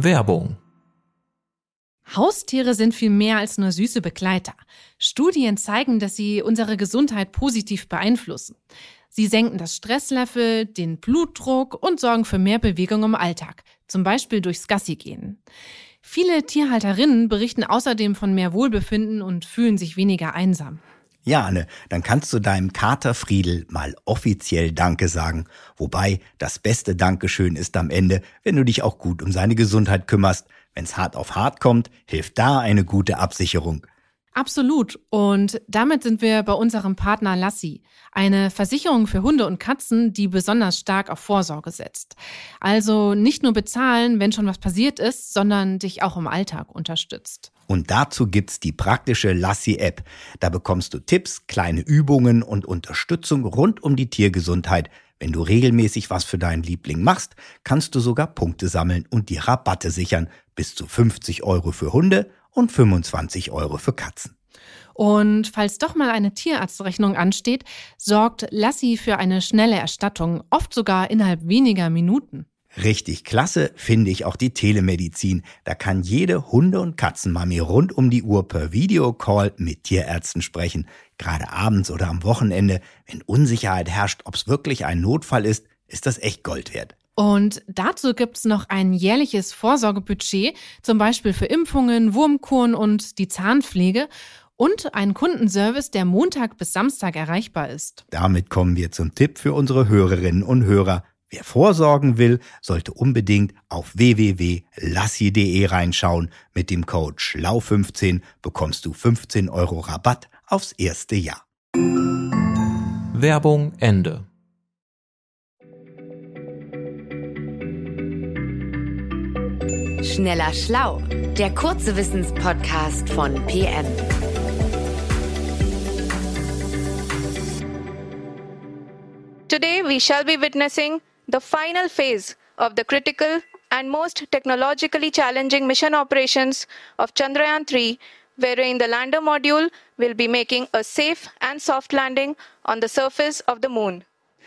Werbung. Haustiere sind viel mehr als nur süße Begleiter. Studien zeigen, dass sie unsere Gesundheit positiv beeinflussen. Sie senken das Stresslevel, den Blutdruck und sorgen für mehr Bewegung im Alltag, zum Beispiel durchs Gassigehen. Viele Tierhalterinnen berichten außerdem von mehr Wohlbefinden und fühlen sich weniger einsam. Ja, Anne, dann kannst du deinem Kater Friedel mal offiziell Danke sagen. Wobei, das beste Dankeschön ist am Ende, wenn du dich auch gut um seine Gesundheit kümmerst. Wenn's hart auf hart kommt, hilft da eine gute Absicherung. Absolut. Und damit sind wir bei unserem Partner Lassi, eine Versicherung für Hunde und Katzen, die besonders stark auf Vorsorge setzt. Also nicht nur bezahlen, wenn schon was passiert ist, sondern dich auch im Alltag unterstützt. Und dazu gibt's die praktische Lassi-App. Da bekommst du Tipps, kleine Übungen und Unterstützung rund um die Tiergesundheit. Wenn du regelmäßig was für deinen Liebling machst, kannst du sogar Punkte sammeln und dir Rabatte sichern. Bis zu 50 € für Hunde und 25 € für Katzen. Und falls doch mal eine Tierarztrechnung ansteht, sorgt Lassi für eine schnelle Erstattung, oft sogar innerhalb weniger Minuten. Richtig klasse finde ich auch die Telemedizin. Da kann jede Hunde- und Katzenmami rund um die Uhr per Videocall mit Tierärzten sprechen. Gerade abends oder am Wochenende, wenn Unsicherheit herrscht, ob es wirklich ein Notfall ist das echt Gold wert. Und dazu gibt's noch ein jährliches Vorsorgebudget, zum Beispiel für Impfungen, Wurmkuren und die Zahnpflege und einen Kundenservice, der Montag bis Samstag erreichbar ist. Damit kommen wir zum Tipp für unsere Hörerinnen und Hörer. Wer vorsorgen will, sollte unbedingt auf www.lassi.de reinschauen. Mit dem Code SCHLAU15 bekommst du 15 € Rabatt aufs erste Jahr. Werbung Ende. Schneller Schlau, der kurze Wissenspodcast von PM. Today we shall be witnessing the final phase of the critical and most technologically challenging mission operations of Chandrayaan-3, wherein the lander module will be making a safe and soft landing on the surface of the moon.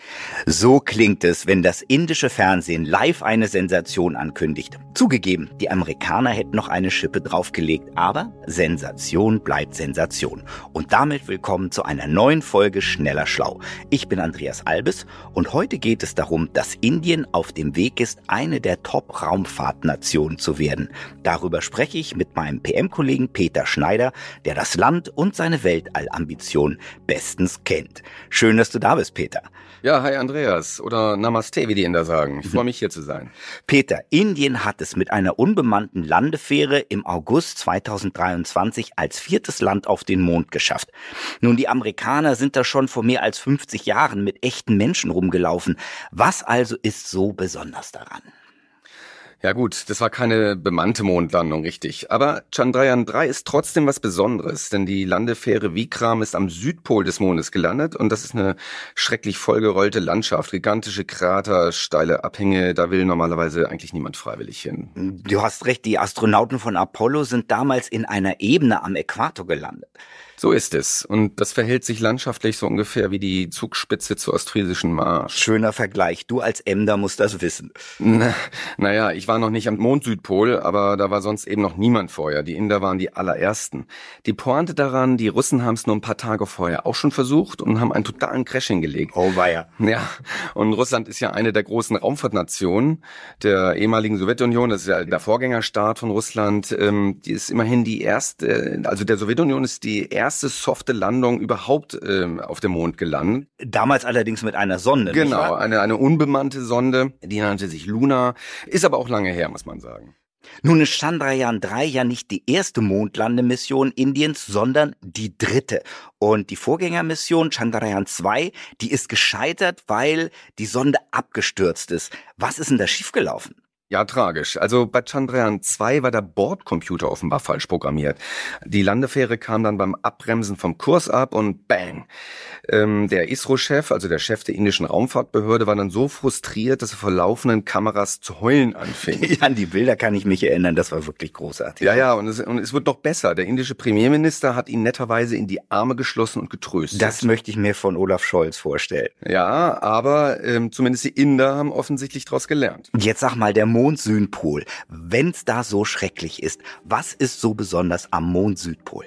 So klingt es, wenn das indische Fernsehen live eine Sensation ankündigt. Zugegeben, die Amerikaner hätten noch eine Schippe draufgelegt, aber Sensation bleibt Sensation. Und damit willkommen zu einer neuen Folge Schneller Schlau. Ich bin Andreas Albes und heute geht es darum, dass Indien auf dem Weg ist, eine der Top-Raumfahrtnationen zu werden. Darüber spreche ich mit meinem PM-Kollegen Peter Schneider, der das Land und seine Weltallambitionen bestens kennt. Schön, dass du da bist, Peter. Ja, hi Andreas oder Namaste, wie die Inder sagen. Ich freue mich, hier zu sein. Peter, Indien hat es mit einer unbemannten Landefähre im August 2023 als 4. Land auf den Mond geschafft. Nun, die Amerikaner sind da schon vor mehr als 50 Jahren mit echten Menschen rumgelaufen. Was also ist so besonders daran? Ja gut, das war keine bemannte Mondlandung, richtig. Aber Chandrayaan-3 ist trotzdem was Besonderes, denn die Landefähre Vikram ist am Südpol des Mondes gelandet und das ist eine schrecklich vollgerollte Landschaft, gigantische Krater, steile Abhänge, da will normalerweise eigentlich niemand freiwillig hin. Du hast recht, die Astronauten von Apollo sind damals in einer Ebene am Äquator gelandet. So ist es. Und das verhält sich landschaftlich so ungefähr wie die Zugspitze zur ostfriesischen Marsch. Schöner Vergleich. Du als Emder musst das wissen. Naja, ich war noch nicht am Mond-Südpol, aber da war sonst eben noch niemand vorher. Die Inder waren die allerersten. Die Pointe daran, die Russen haben es nur ein paar Tage vorher auch schon versucht und haben einen totalen Crash hingelegt. Oh weia. Ja, und Russland ist ja eine der großen Raumfahrtnationen der ehemaligen Sowjetunion. Das ist ja der Vorgängerstaat von Russland. Die ist immerhin die erste, also der Sowjetunion ist die erste softe Landung überhaupt auf dem Mond gelandet. Damals allerdings mit einer Sonde, genau, nicht wahr? eine unbemannte Sonde, die nannte sich Luna, ist aber auch lange her, muss man sagen. Nun ist Chandrayaan-3 ja nicht die erste Mondlandemission Indiens, sondern die 3. Und die Vorgängermission Chandrayaan-2, die ist gescheitert, weil die Sonde abgestürzt ist. Was ist denn da schiefgelaufen? Ja, tragisch. Also bei Chandrayaan-2 war der Bordcomputer offenbar falsch programmiert. Die Landefähre kam dann beim Abbremsen vom Kurs ab und bang. Der ISRO-Chef, also der Chef der indischen Raumfahrtbehörde, war dann so frustriert, dass er vor laufenden Kameras zu heulen anfing. Ja, an die Bilder kann ich mich erinnern, das war wirklich großartig. Ja, und es wird noch besser. Der indische Premierminister hat ihn netterweise in die Arme geschlossen und getröstet. Das möchte ich mir von Olaf Scholz vorstellen. Ja, aber zumindest die Inder haben offensichtlich daraus gelernt. Jetzt sag mal, der Mond-Südpol. Wenn's da so schrecklich ist, was ist so besonders am Mond-Südpol?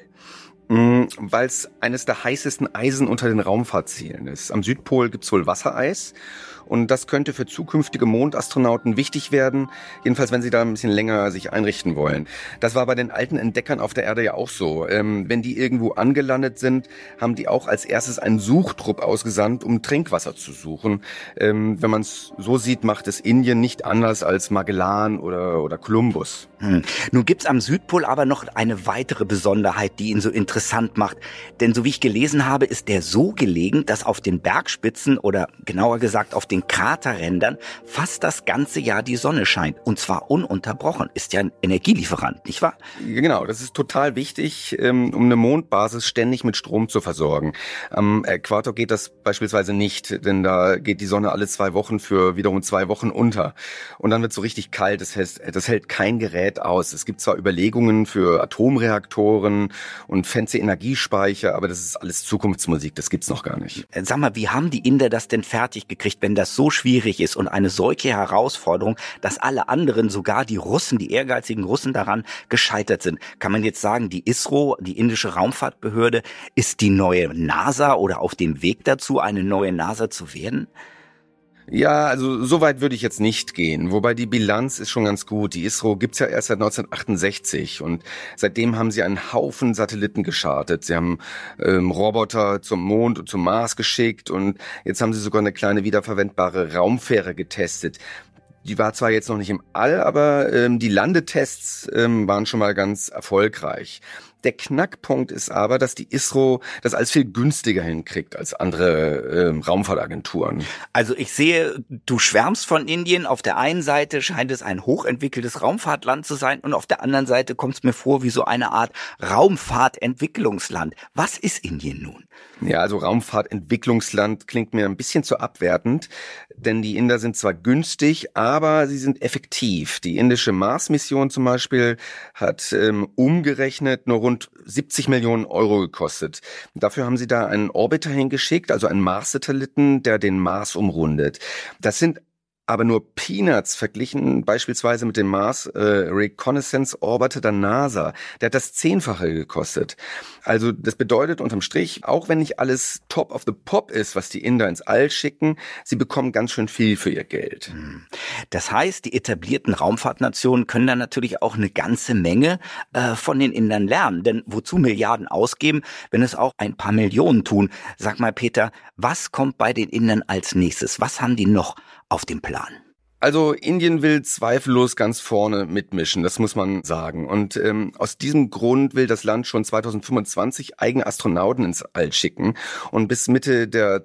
Weil es eines der heißesten Eisen unter den Raumfahrtzielen ist. Am Südpol gibt's wohl Wassereis. Und das könnte für zukünftige Mondastronauten wichtig werden, jedenfalls wenn sie da ein bisschen länger sich einrichten wollen. Das war bei den alten Entdeckern auf der Erde ja auch so. Wenn die irgendwo angelandet sind, haben die auch als erstes einen Suchtrupp ausgesandt, um Trinkwasser zu suchen. Wenn man es so sieht, macht es Indien nicht anders als Magellan oder Kolumbus. Nun gibt's am Südpol aber noch eine weitere Besonderheit, die ihn so interessant macht. Denn so wie ich gelesen habe, ist der so gelegen, dass auf den Bergspitzen oder genauer gesagt auf den Kraterrändern fast das ganze Jahr die Sonne scheint. Und zwar ununterbrochen. Ist ja ein Energielieferant, nicht wahr? Genau, das ist total wichtig, um eine Mondbasis ständig mit Strom zu versorgen. Am Äquator geht das beispielsweise nicht, denn da geht die Sonne alle 2 Wochen für wiederum 2 Wochen unter. Und dann wird es so richtig kalt, das hält kein Gerät aus. Es gibt zwar Überlegungen für Atomreaktoren und fancy Energiespeicher, aber das ist alles Zukunftsmusik, das gibt's noch gar nicht. Sag mal, wie haben die Inder das denn fertig gekriegt, wenn das so schwierig ist und eine solche Herausforderung, dass alle anderen, sogar die Russen, die ehrgeizigen Russen daran gescheitert sind? Kann man jetzt sagen, die ISRO, die indische Raumfahrtbehörde, ist die neue NASA oder auf dem Weg dazu, eine neue NASA zu werden? Ja, also so weit würde ich jetzt nicht gehen. Wobei die Bilanz ist schon ganz gut. Die ISRO gibt's ja erst seit 1968 und seitdem haben sie einen Haufen Satelliten geschartet. Sie haben Roboter zum Mond und zum Mars geschickt und jetzt haben sie sogar eine kleine wiederverwendbare Raumfähre getestet. Die war zwar jetzt noch nicht im All, aber die Landetests waren schon mal ganz erfolgreich. Der Knackpunkt ist aber, dass die ISRO das als viel günstiger hinkriegt als andere Raumfahrtagenturen. Also ich sehe, du schwärmst von Indien. Auf der einen Seite scheint es ein hochentwickeltes Raumfahrtland zu sein und auf der anderen Seite kommt es mir vor wie so eine Art Raumfahrtentwicklungsland. Was ist Indien nun? Ja, also Raumfahrtentwicklungsland klingt mir ein bisschen zu abwertend, denn die Inder sind zwar günstig, aber sie sind effektiv. Die indische Mars-Mission zum Beispiel hat umgerechnet nur rund 70 Millionen Euro gekostet. Dafür haben sie da einen Orbiter hingeschickt, also einen Mars-Satelliten, der den Mars umrundet. Das sind aber nur Peanuts verglichen beispielsweise mit dem Mars Reconnaissance Orbiter der NASA. Der hat das 10-fache gekostet. Also das bedeutet unterm Strich, auch wenn nicht alles top of the pop ist, was die Inder ins All schicken, sie bekommen ganz schön viel für ihr Geld. Das heißt, die etablierten Raumfahrtnationen können dann natürlich auch eine ganze Menge von den Indern lernen. Denn wozu Milliarden ausgeben, wenn es auch ein paar Millionen tun? Sag mal, Peter, was kommt bei den Indern als nächstes? Was haben die noch auf dem Plan? Also Indien will zweifellos ganz vorne mitmischen, das muss man sagen. Und aus diesem Grund will das Land schon 2025 eigene Astronauten ins All schicken. Und bis Mitte der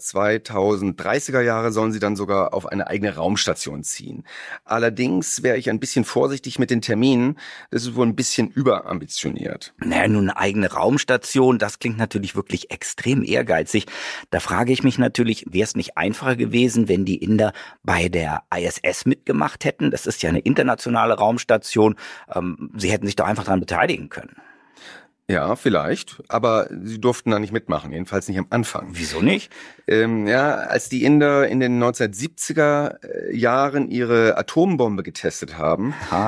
2030er Jahre sollen sie dann sogar auf eine eigene Raumstation ziehen. Allerdings wäre ich ein bisschen vorsichtig mit den Terminen. Das ist wohl ein bisschen überambitioniert. Naja, nun eine eigene Raumstation, das klingt natürlich wirklich extrem ehrgeizig. Da frage ich mich natürlich, wäre es nicht einfacher gewesen, wenn die Inder bei der ISS mitgemacht hätten? Das ist ja eine internationale Raumstation. Sie hätten sich doch einfach daran beteiligen können. Ja, vielleicht, aber sie durften da nicht mitmachen, jedenfalls nicht am Anfang. Wieso nicht? Als die Inder in den 1970er Jahren ihre Atombombe getestet haben,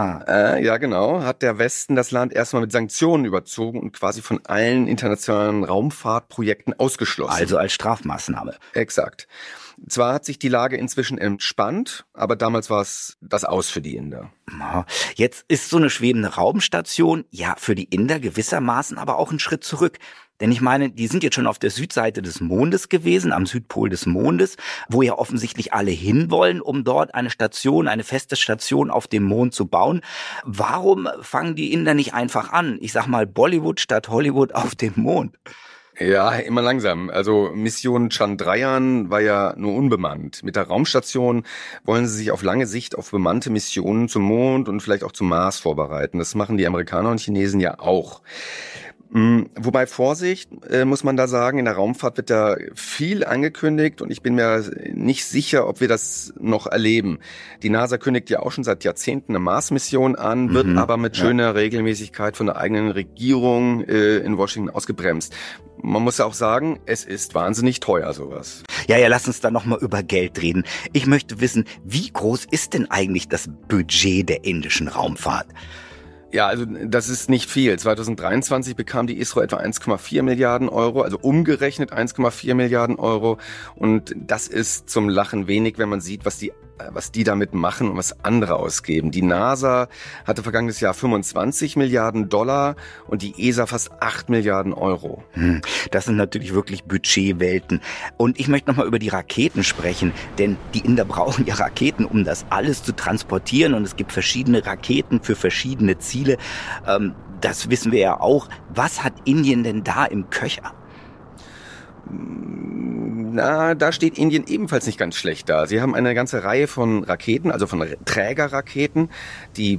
ja genau, hat der Westen das Land erstmal mit Sanktionen überzogen und quasi von allen internationalen Raumfahrtprojekten ausgeschlossen. Also als Strafmaßnahme. Exakt. Zwar hat sich die Lage inzwischen entspannt, aber damals war es das Aus für die Inder. Jetzt ist so eine schwebende Raumstation ja für die Inder gewissermaßen aber auch ein Schritt zurück. Denn ich meine, die sind jetzt schon auf der Südseite des Mondes gewesen, am Südpol des Mondes, wo ja offensichtlich alle hinwollen, um dort eine Station, eine feste Station auf dem Mond zu bauen. Warum fangen die Inder nicht einfach an? Ich sag mal Bollywood statt Hollywood auf dem Mond. Ja, immer langsam. Also Mission Chandrayaan war ja nur unbemannt. Mit der Raumstation wollen sie sich auf lange Sicht auf bemannte Missionen zum Mond und vielleicht auch zum Mars vorbereiten. Das machen die Amerikaner und Chinesen ja auch. Wobei Vorsicht, muss man da sagen, in der Raumfahrt wird da viel angekündigt und ich bin mir nicht sicher, ob wir das noch erleben. Die NASA kündigt ja auch schon seit Jahrzehnten eine Mars-Mission an, wird aber mit schöner Regelmäßigkeit von der eigenen Regierung in Washington ausgebremst. Man muss ja auch sagen, es ist wahnsinnig teuer, sowas. Ja, lass uns da nochmal über Geld reden. Ich möchte wissen, wie groß ist denn eigentlich das Budget der indischen Raumfahrt? Ja, also das ist nicht viel. 2023 bekam die ISRO etwa 1,4 Milliarden Euro, also umgerechnet 1,4 Milliarden Euro. Und das ist zum Lachen wenig, wenn man sieht, was die damit machen und was andere ausgeben. Die NASA hatte vergangenes Jahr 25 Milliarden Dollar und die ESA fast 8 Milliarden Euro. Das sind natürlich wirklich Budgetwelten. Und ich möchte nochmal über die Raketen sprechen, denn die Inder brauchen ja Raketen, um das alles zu transportieren. Und es gibt verschiedene Raketen für verschiedene Ziele. Das wissen wir ja auch. Was hat Indien denn da im Köcher? Na, da steht Indien ebenfalls nicht ganz schlecht da. Sie haben eine ganze Reihe von Raketen, also von Trägerraketen. Die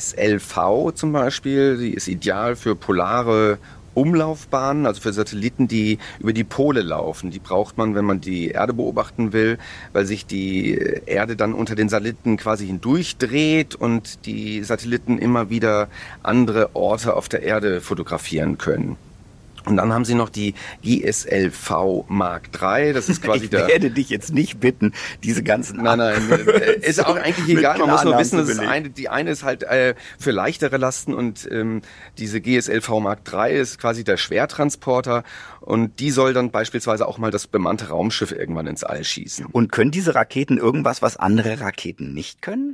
PSLV zum Beispiel, die ist ideal für polare Umlaufbahnen, also für Satelliten, die über die Pole laufen. Die braucht man, wenn man die Erde beobachten will, weil sich die Erde dann unter den Satelliten quasi hindurchdreht und die Satelliten immer wieder andere Orte auf der Erde fotografieren können. Und dann haben sie noch die GSLV Mark III, das ist quasi ich werde dich jetzt nicht bitten, diese ganzen... Nein, ist auch eigentlich egal, man muss nur wissen, dass die eine ist halt für leichtere Lasten und diese GSLV Mark III ist quasi der Schwertransporter und die soll dann beispielsweise auch mal das bemannte Raumschiff irgendwann ins All schießen. Und können diese Raketen irgendwas, was andere Raketen nicht können?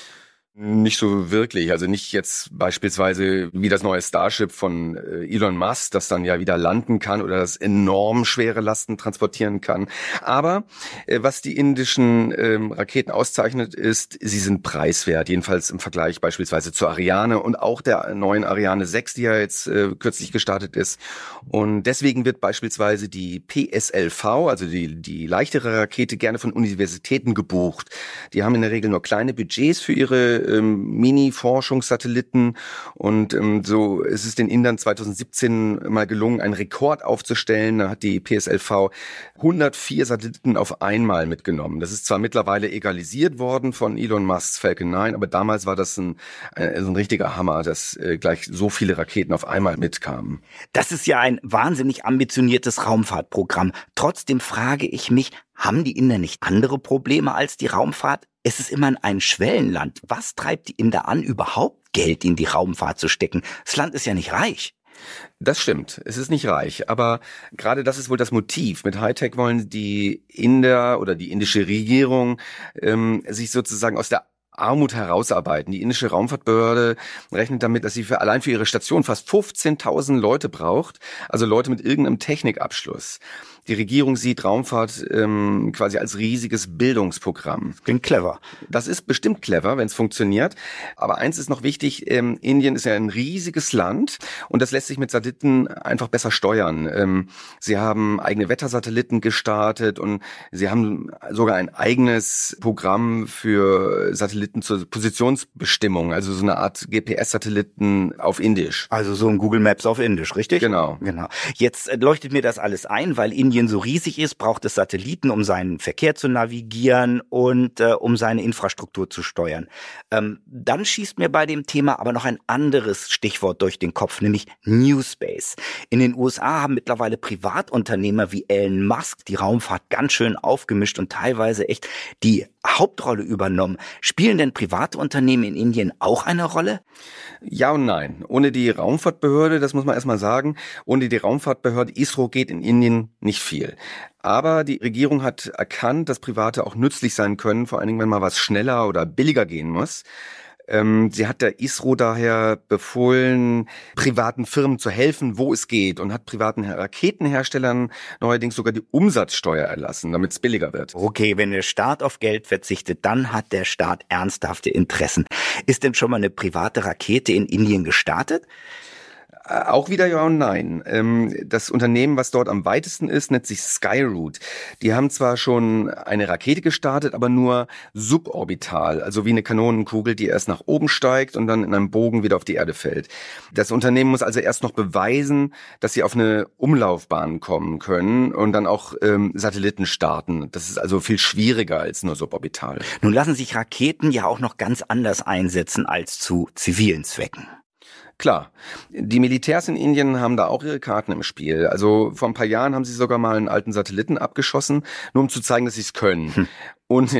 Nicht so wirklich, also nicht jetzt beispielsweise wie das neue Starship von Elon Musk, das dann ja wieder landen kann oder das enorm schwere Lasten transportieren kann. Aber was die indischen Raketen auszeichnet ist, sie sind preiswert, jedenfalls im Vergleich beispielsweise zur Ariane und auch der neuen Ariane 6, die ja jetzt kürzlich gestartet ist. Und deswegen wird beispielsweise die PSLV, also die leichtere Rakete, gerne von Universitäten gebucht. Die haben in der Regel nur kleine Budgets für ihre Mini-Forschungssatelliten und so ist es den Indern 2017 mal gelungen, einen Rekord aufzustellen. Da hat die PSLV 104 Satelliten auf einmal mitgenommen. Das ist zwar mittlerweile egalisiert worden von Elon Musks Falcon 9, aber damals war das ein richtiger Hammer, dass gleich so viele Raketen auf einmal mitkamen. Das ist ja ein wahnsinnig ambitioniertes Raumfahrtprogramm. Trotzdem frage ich mich, haben die Inder nicht andere Probleme als die Raumfahrt? Es ist immerhin ein Schwellenland. Was treibt die Inder an, überhaupt Geld in die Raumfahrt zu stecken? Das Land ist ja nicht reich. Das stimmt, es ist nicht reich, aber gerade das ist wohl das Motiv. Mit Hightech wollen die Inder oder die indische Regierung sich sozusagen aus der Armut herausarbeiten. Die indische Raumfahrtbehörde rechnet damit, dass sie allein für ihre Station fast 15.000 Leute braucht, also Leute mit irgendeinem Technikabschluss. Die Regierung sieht Raumfahrt quasi als riesiges Bildungsprogramm. Klingt clever. Das ist bestimmt clever, wenn es funktioniert. Aber eins ist noch wichtig, Indien ist ja ein riesiges Land und das lässt sich mit Satelliten einfach besser steuern. Sie haben eigene Wettersatelliten gestartet und sie haben sogar ein eigenes Programm für Satelliten zur Positionsbestimmung, also so eine Art GPS-Satelliten auf Indisch. Also so ein Google Maps auf Indisch, richtig? Genau. Jetzt leuchtet mir das alles ein, weil Indien so riesig ist, braucht es Satelliten, um seinen Verkehr zu navigieren und um seine Infrastruktur zu steuern. Dann schießt mir bei dem Thema aber noch ein anderes Stichwort durch den Kopf, nämlich New Space. In den USA haben mittlerweile Privatunternehmer wie Elon Musk die Raumfahrt ganz schön aufgemischt und teilweise echt die Hauptrolle übernommen. Spielen denn private Unternehmen in Indien auch eine Rolle? Ja und nein. Ohne die Raumfahrtbehörde, das muss man erstmal sagen, ohne die Raumfahrtbehörde ISRO geht in Indien nicht viel. Aber die Regierung hat erkannt, dass Private auch nützlich sein können, vor allen Dingen, wenn mal was schneller oder billiger gehen muss. Sie hat der ISRO daher befohlen, privaten Firmen zu helfen, wo es geht, und hat privaten Raketenherstellern neuerdings sogar die Umsatzsteuer erlassen, damit es billiger wird. Okay, wenn der Staat auf Geld verzichtet, dann hat der Staat ernsthafte Interessen. Ist denn schon mal eine private Rakete in Indien gestartet? Auch wieder ja und nein. Das Unternehmen, was dort am weitesten ist, nennt sich Skyroot. Die haben zwar schon eine Rakete gestartet, aber nur suborbital, also wie eine Kanonenkugel, die erst nach oben steigt und dann in einem Bogen wieder auf die Erde fällt. Das Unternehmen muss also erst noch beweisen, dass sie auf eine Umlaufbahn kommen können und dann auch Satelliten starten. Das ist also viel schwieriger als nur suborbital. Nun lassen sich Raketen ja auch noch ganz anders einsetzen als zu zivilen Zwecken. Klar, die Militärs in Indien haben da auch ihre Karten im Spiel. Also vor ein paar Jahren haben sie sogar mal einen alten Satelliten abgeschossen, nur um zu zeigen, dass sie es können. Und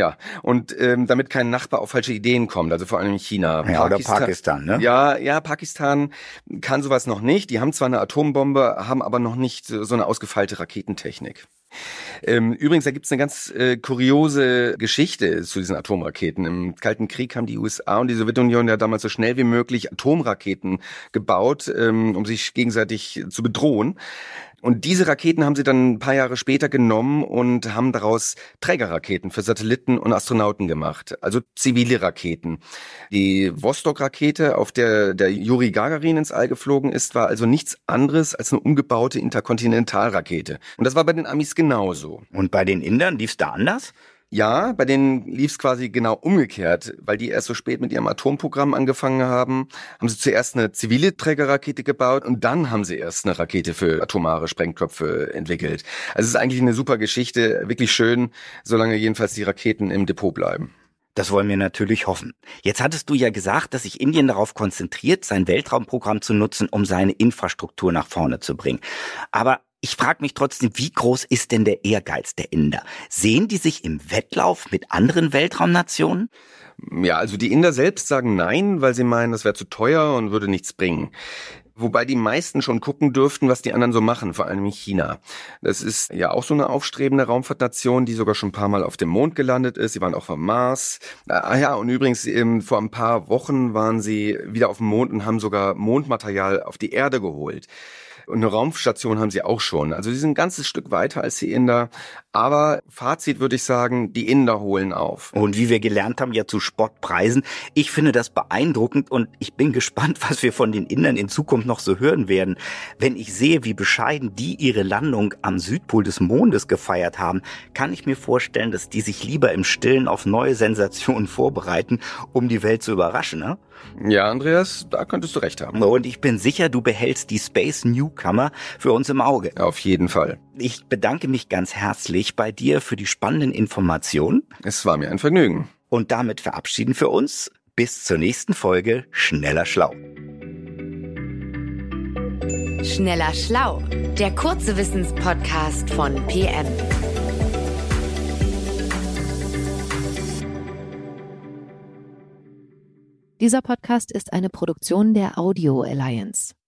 damit kein Nachbar auf falsche Ideen kommt, also vor allem in China. Ja, oder Pakistan, ne? Ja, Pakistan kann sowas noch nicht. Die haben zwar eine Atombombe, haben aber noch nicht so eine ausgefeilte Raketentechnik. Übrigens, da gibt's eine ganz kuriose Geschichte zu diesen Atomraketen. Im Kalten Krieg haben die USA und die Sowjetunion ja damals so schnell wie möglich Atomraketen gebaut, um sich gegenseitig zu bedrohen. Und diese Raketen haben sie dann ein paar Jahre später genommen und haben daraus Trägerraketen für Satelliten und Astronauten gemacht, also zivile Raketen. Die Vostok-Rakete, auf der Juri Gagarin ins All geflogen ist, war also nichts anderes als eine umgebaute Interkontinentalrakete. Und das war bei den Amis genauso. Und bei den Indern lief's da anders? Ja, bei denen lief's quasi genau umgekehrt, weil die erst so spät mit ihrem Atomprogramm angefangen haben sie zuerst eine zivile Trägerrakete gebaut und dann haben sie erst eine Rakete für atomare Sprengköpfe entwickelt. Also es ist eigentlich eine super Geschichte, wirklich schön, solange jedenfalls die Raketen im Depot bleiben. Das wollen wir natürlich hoffen. Jetzt hattest du ja gesagt, dass sich Indien darauf konzentriert, sein Weltraumprogramm zu nutzen, um seine Infrastruktur nach vorne zu bringen. Aber ich frage mich trotzdem, wie groß ist denn der Ehrgeiz der Inder? Sehen die sich im Wettlauf mit anderen Weltraumnationen? Ja, also die Inder selbst sagen nein, weil sie meinen, das wäre zu teuer und würde nichts bringen. Wobei die meisten schon gucken dürften, was die anderen so machen, vor allem in China. Das ist ja auch so eine aufstrebende Raumfahrtnation, die sogar schon ein paar Mal auf dem Mond gelandet ist. Sie waren auch vom Mars. Und übrigens, vor ein paar Wochen waren sie wieder auf dem Mond und haben sogar Mondmaterial auf die Erde geholt. Und eine Raumstation haben sie auch schon. Also sie sind ein ganzes Stück weiter als die Inder. Aber Fazit würde ich sagen, die Inder holen auf. Und wie wir gelernt haben, ja zu Spottpreisen. Ich finde das beeindruckend und ich bin gespannt, was wir von den Indern in Zukunft noch so hören werden. Wenn ich sehe, wie bescheiden die ihre Landung am Südpol des Mondes gefeiert haben, kann ich mir vorstellen, dass die sich lieber im Stillen auf neue Sensationen vorbereiten, um die Welt zu überraschen, ne? Ja, Andreas, da könntest du recht haben. Und ich bin sicher, du behältst die Space Newcomer für uns im Auge. Auf jeden Fall. Ich bedanke mich ganz herzlich bei dir für die spannenden Informationen. Es war mir ein Vergnügen. Und damit verabschieden wir uns. Bis zur nächsten Folge Schneller Schlau. Schneller Schlau, der kurze Wissenspodcast von PM. Dieser Podcast ist eine Produktion der Audio Alliance.